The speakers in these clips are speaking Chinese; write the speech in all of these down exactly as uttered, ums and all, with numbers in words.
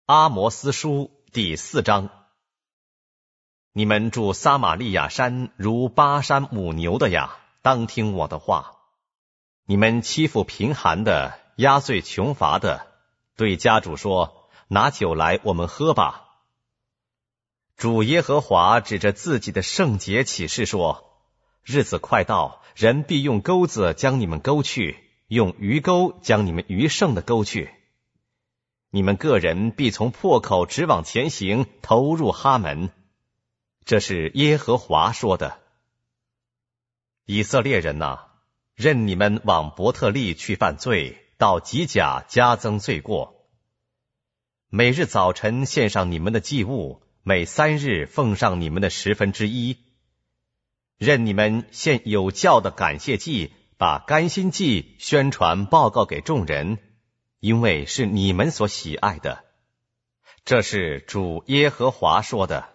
阿摩斯书第四章。你们住撒玛利亚山如巴山母牛的呀，当听我的话。你们欺负贫寒的，压碎穷乏的，对家主说，拿酒来，我们喝吧。主耶和华指着自己的圣洁起誓说，日子快到，人必用钩子将你们勾去，用鱼钩将你们余剩的勾去。你们个人必从破口直往前行，投入哈门。这是耶和华说的。以色列人哪，任你们往伯特利去犯罪，到吉甲加增罪过。每日早晨献上你们的祭物，每三日奉上你们的十分之一。任你们献有教的感谢祭，把甘心祭宣传报告给众人，因为是你们所喜爱的。这是主耶和华说的。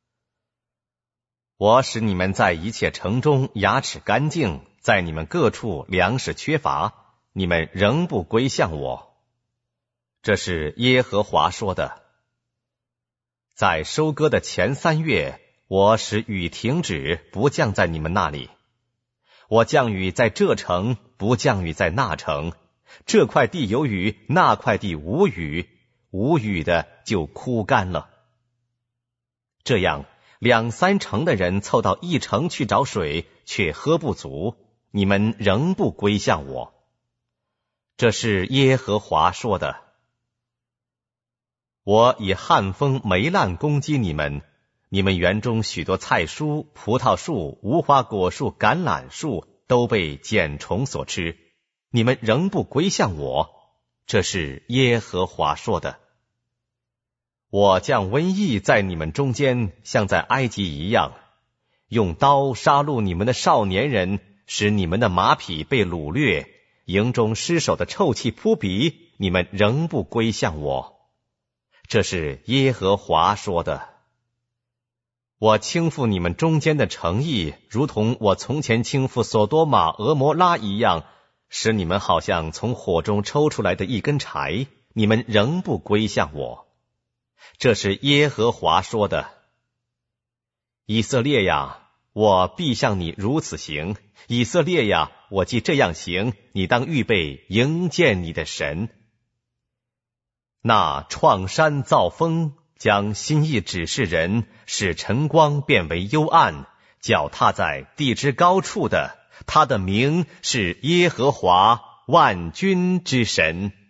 我使你们在一切城中牙齿干净，在你们各处粮食缺乏，你们仍不归向我。这是耶和华说的。在收割的前三月，我使雨停止，不降在你们那里。我降雨在这城，不降雨在那城。这块地有雨，那块地无雨，无雨的就枯干了。这样，两三成的人凑到一城去找水，却喝不足，你们仍不归向我。这是耶和华说的。我以旱风霉烂攻击你们，你们园中许多菜蔬、葡萄树、无花果树、橄榄树都被茧虫所吃，你们仍不归向我。这是耶和华说的。我将瘟疫在你们中间，像在埃及一样，用刀杀戮你们的少年人，使你们的马匹被掳掠，营中尸首的臭气扑鼻，你们仍不归向我。这是耶和华说的。我倾覆你们中间的城邑，如同我从前倾覆所多玛、俄摩拉一样，使你们好像从火中抽出来的一根柴，你们仍不归向我。这是耶和华说的。以色列呀，我必向你如此行；以色列呀，我既这样行，你当预备迎见你的神。那创山造风，将心意指示人，使晨光变为幽暗，脚踏在地之高处的，他的名是耶和华万军之神。